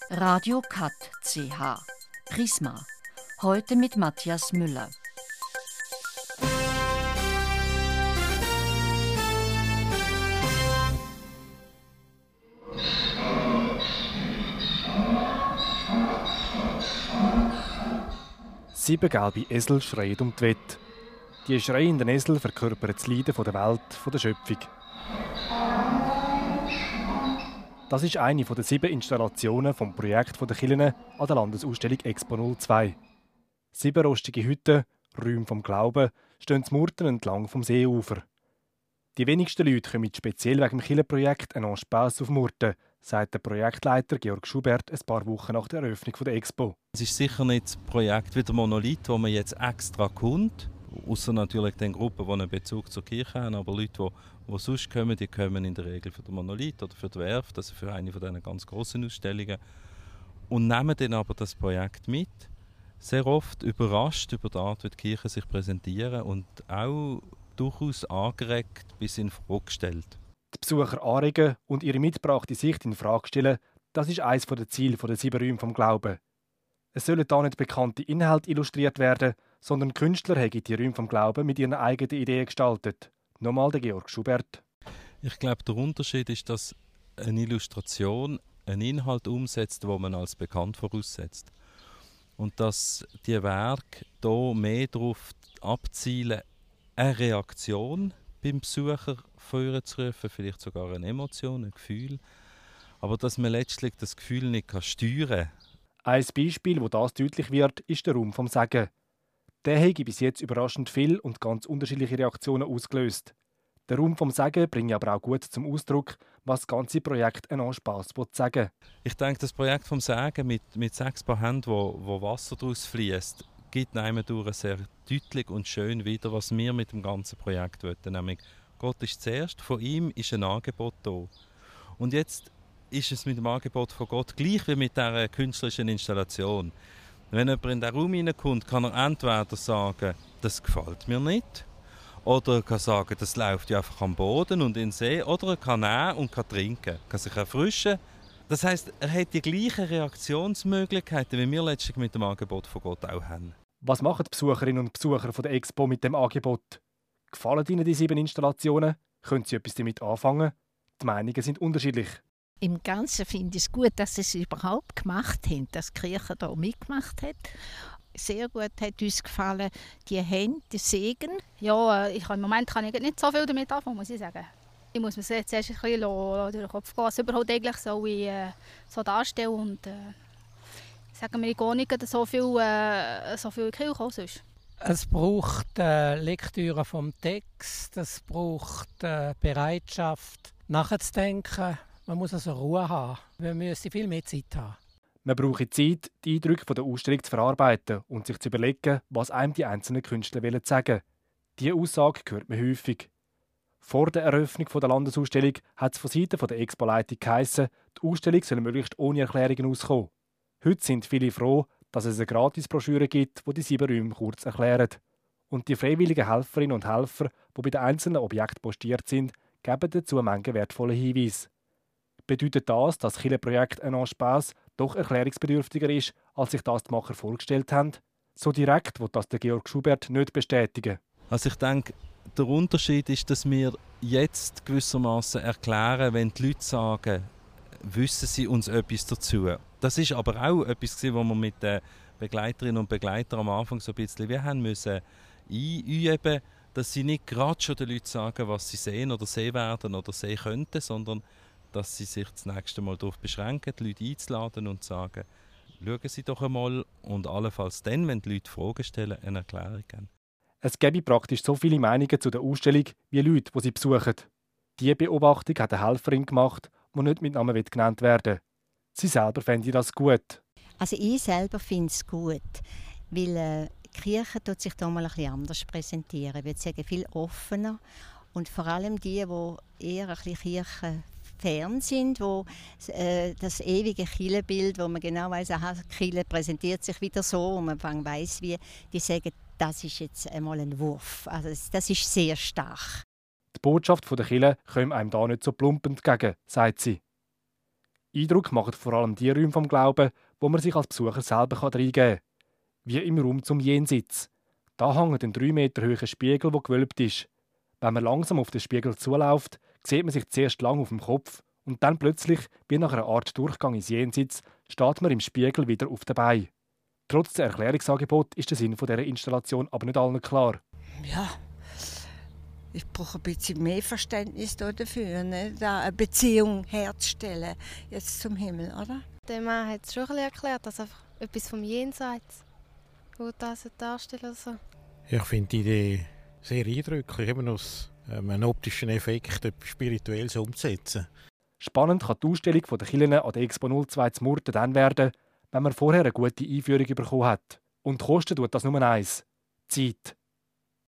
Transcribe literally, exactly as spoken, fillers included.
Radio Cut C H. Prisma. Heute mit Matthias Müller. Sieben gelbe Esel schreien um die Wette. Die schreienden Esel verkörpern das Leiden der Welt, der Schöpfung. Das ist eine der sieben Installationen vom Projekt der Kirchen an der Landesausstellung Expo null zwei. Sieben rostige Hütten, Räume vom Glauben, stehen zu Murten entlang vom Seeufer. Die wenigsten Leute kommen speziell wegen dem Kirchenprojekt «Un Space» auf Murten, sagt der Projektleiter Georg Schubert ein paar Wochen nach der Eröffnung der Expo. Es ist sicher nicht das Projekt wie der Monolith, wo man jetzt extra kommt, außer natürlich den Gruppen, die einen Bezug zur Kirche haben, aber Leute, die, die sonst kommen, die kommen in der Regel für den Monolith oder für die Werft, also für eine von diesen ganz grossen Ausstellungen, und nehmen dann aber das Projekt mit, sehr oft überrascht über die Art, wie die Kirche sich präsentieren und auch durchaus angeregt bis in Frage gestellt. Die Besucher anregen und ihre mitgebrachte Sicht in Frage stellen, das ist eines der Ziele der sieben Räume vom Glauben. Es sollen da nicht bekannte Inhalte illustriert werden, sondern Künstler haben die Räume vom Glauben mit ihren eigenen Ideen gestaltet. Nochmal der Georg Schubert. Ich glaube, der Unterschied ist, dass eine Illustration einen Inhalt umsetzt, den man als bekannt voraussetzt. Und dass die Werke hier mehr darauf abzielen, eine Reaktion beim Besucher vorzurufen, vielleicht sogar eine Emotion, ein Gefühl, aber dass man letztlich das Gefühl nicht steuern kann. Ein Beispiel, wo das deutlich wird, ist der Raum vom Sagen. Der hat bis jetzt überraschend viel und ganz unterschiedliche Reaktionen ausgelöst. Der Raum vom Sagen bringt aber auch gut zum Ausdruck, was das ganze Projekt «Un Space» sagen will. Ich denke, das Projekt vom Sagen mit, mit sechs Paar Händen, wo, wo Wasser daraus fließt, gibt durch sehr deutlich und schön wieder, was wir mit dem ganzen Projekt wollen. Nämlich, Gott ist zuerst, von ihm ist ein Angebot da. Und jetzt ist es mit dem Angebot von Gott gleich wie mit dieser künstlerischen Installation. Wenn jemand in diesen Raum hineinkommt, kann er entweder sagen, das gefällt mir nicht, oder er kann sagen, das läuft ja einfach am Boden und in den See, oder er kann nehmen und kann trinken, kann sich erfrischen. Das heisst, er hat die gleichen Reaktionsmöglichkeiten, wie wir letztlich mit dem Angebot von Gott auch haben. Was machen die Besucherinnen und Besucher von der Expo mit dem Angebot? Gefallen ihnen die sieben Installationen? Können sie etwas damit anfangen? Die Meinungen sind unterschiedlich. Im Ganzen finde ich es gut, dass sie es überhaupt gemacht haben, dass die Kirche da mitgemacht hat. Sehr gut hat uns gefallen, die Hände, die Segen. Ja, ich, im Moment kann ich nicht so viel damit anfangen, muss ich sagen. Ich muss mir jetzt erst ein bisschen durch den Kopf gehen, was überhaupt eigentlich soll ich, äh, so darstellen und äh, sagen wir, ich gehe nicht so viel, äh, so viel in die Kirche sonst. Es braucht äh, Lektüre vom Text, es braucht äh, Bereitschaft, nachzudenken. Man muss also Ruhe haben. Wir müssen viel mehr Zeit haben. Man braucht Zeit, die Eindrücke der Ausstellung zu verarbeiten und sich zu überlegen, was einem die einzelnen Künstler sagen wollen. Diese Aussage hört man häufig. Vor der Eröffnung der Landesausstellung hat es von Seiten der Expo-Leitung geheissen, die Ausstellung soll möglichst ohne Erklärungen auskommen. Heute sind viele froh, dass es eine Gratisbroschüre gibt, die die sieben Räume kurz erklärt. Und die freiwilligen Helferinnen und Helfer, die bei den einzelnen Objekten postiert sind, geben dazu Menge wertvolle Hinweise. Bedeutet das, dass das Kirchenprojekt «Un Space» doch erklärungsbedürftiger ist, als sich das die Macher vorgestellt haben? So direkt will das der Georg Schubert nicht bestätigen. Also ich denke, der Unterschied ist, dass wir jetzt gewissermaßen erklären, wenn die Leute sagen, wissen sie uns etwas dazu. Das ist aber auch etwas, was wir mit den Begleiterinnen und Begleitern am Anfang so ein bisschen wir haben müssen einüben, dass sie nicht gerade schon den Leuten sagen, was sie sehen oder sehen werden oder sehen könnten, sondern dass sie sich das nächste Mal darauf beschränken, die Leute einzuladen und zu sagen, schauen Sie doch einmal und allenfalls dann, wenn die Leute Fragen stellen, eine Erklärung geben. Es gäbe praktisch so viele Meinungen zu der Ausstellung wie Leute, die sie besuchen. Diese Beobachtung hat eine Helferin gemacht, die nicht mit Namen genannt werden will. Sie selber fände das gut. Also ich selber finde es gut, weil äh, die Kirche tut sich da mal ein bisschen anders präsentieren. Ich würde sagen, viel offener. Und vor allem die, die eher ein bisschen kirchenfern sind, wo äh, das ewige Kirchenbild, wo man genau weiss, aha, die Kirche präsentiert sich wieder so und man weiss wie, die sagen, das ist jetzt einmal ein Wurf. Also das, das ist sehr stark. Die Botschaft der Kirche komme einem da nicht so plump entgegen, sagt sie. Eindruck machen vor allem die Räume vom Glauben, wo man sich als Besucher selber reingeben kann. Wie im Raum zum Jenseits. Da hängt ein drei Meter hoher Spiegel, der gewölbt ist. Wenn man langsam auf den Spiegel zuläuft, sieht man sich zuerst lang auf dem Kopf und dann plötzlich, wie nach einer Art Durchgang ins Jenseits, steht man im Spiegel wieder auf den Beinen. Trotz der Erklärungsangebot ist der Sinn dieser Installation aber nicht allen klar. Ja, ich brauche ein bisschen mehr Verständnis dafür, ne? Da eine Beziehung herzustellen jetzt zum Himmel, oder? Der Mann hat es schon ein bisschen erklärt, dass einfach etwas vom Jenseits, wo das darstellen so. Ich finde die Idee sehr eindrücklich, eben aus ähm, einem optischen Effekt etwas Spirituelles umzusetzen. Spannend kann die Ausstellung der Kirchen an der Expo null zwei zu Murten dann werden, wenn man vorher eine gute Einführung bekommen hat. Und kosten tut das nur eins: Zeit.